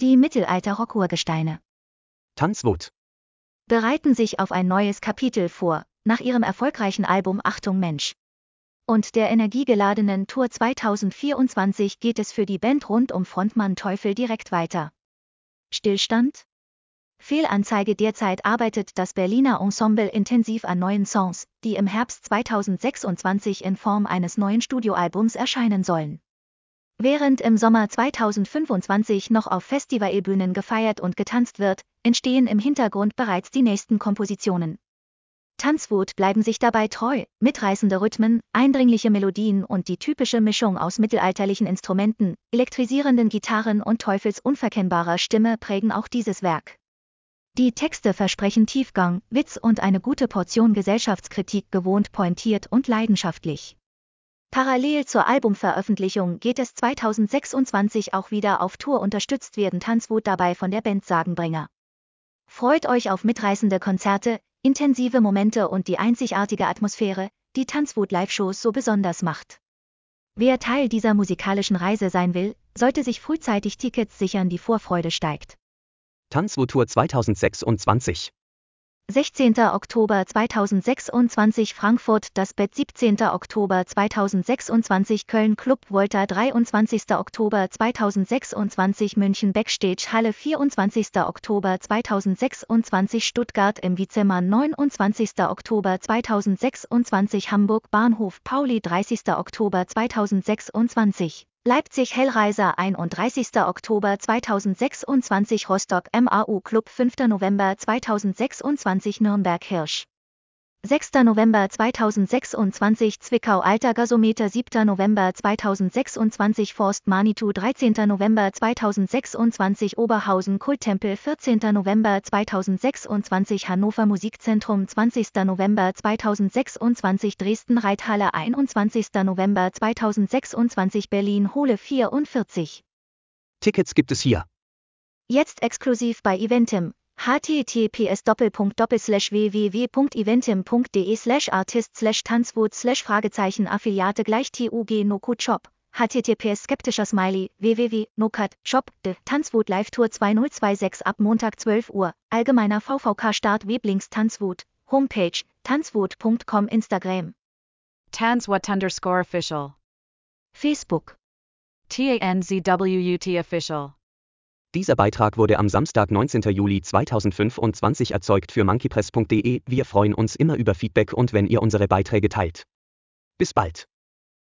Die Mittelalter-Rock-Urgesteine Tanzwut bereiten sich auf ein neues Kapitel vor, nach ihrem erfolgreichen Album Achtung Mensch. Und der energiegeladenen Tour 2024 geht es für die Band rund um Frontmann Teufel direkt weiter. Stillstand? Fehlanzeige. Derzeit arbeitet das Berliner Ensemble intensiv an neuen Songs, die im Herbst 2026 in Form eines neuen Studioalbums erscheinen sollen. Während im Sommer 2025 noch auf Festivalbühnen gefeiert und getanzt wird, entstehen im Hintergrund bereits die nächsten Kompositionen. Tanzwut bleiben sich dabei treu, mitreißende Rhythmen, eindringliche Melodien und die typische Mischung aus mittelalterlichen Instrumenten, elektrisierenden Gitarren und Teufels unverkennbarer Stimme prägen auch dieses Werk. Die Texte versprechen Tiefgang, Witz und eine gute Portion Gesellschaftskritik, gewohnt pointiert und leidenschaftlich. Parallel zur Albumveröffentlichung geht es 2026 auch wieder auf Tour. Unterstützt werden Tanzwut dabei von der Band Sagenbringer. Freut euch auf mitreißende Konzerte, intensive Momente und die einzigartige Atmosphäre, die Tanzwut Live-Shows so besonders macht. Wer Teil dieser musikalischen Reise sein will, sollte sich frühzeitig Tickets sichern. Die Vorfreude steigt. Tanzwut Tour 2026 16. Oktober 2026 Frankfurt Das Bett, 17. Oktober 2026 Köln Club Volta, 23. Oktober 2026 München Backstage Halle, 24. Oktober 2026 Stuttgart im Vizemann, 29. Oktober 2026 Hamburg Bahnhof Pauli, 30. Oktober 2026 Leipzig Hellraiser, 31. Oktober 2026 Rostock MAU Club, 5. November 2026 Nürnberg Hirsch, 6. November 2026 Zwickau Alter Gasometer, 7. November 2026 Forst Manitou, 13. November 2026 Oberhausen Kulttempel, 14. November 2026 Hannover Musikzentrum, 20. November 2026 Dresden Reithalle, 21. November 2026 Berlin Hohle 44. Tickets gibt es hier. Jetzt exklusiv bei Eventim. https://www.eventim.de/artist/tanzwut/ Affiliate =TUG NoCut Shop. https skeptischer Smiley www.nocut Shop. Tanzwut Live Tour 2026 ab Montag 12 Uhr. Allgemeiner VVK Start. Weblinks Tanzwut. Homepage tanzwut.com. Instagram Tanzwut_official. Facebook TANZWUT official. Dieser Beitrag wurde am Samstag, 19. Juli 2025 erzeugt für monkeypress.de. Wir freuen uns immer über Feedback und wenn ihr unsere Beiträge teilt. Bis bald.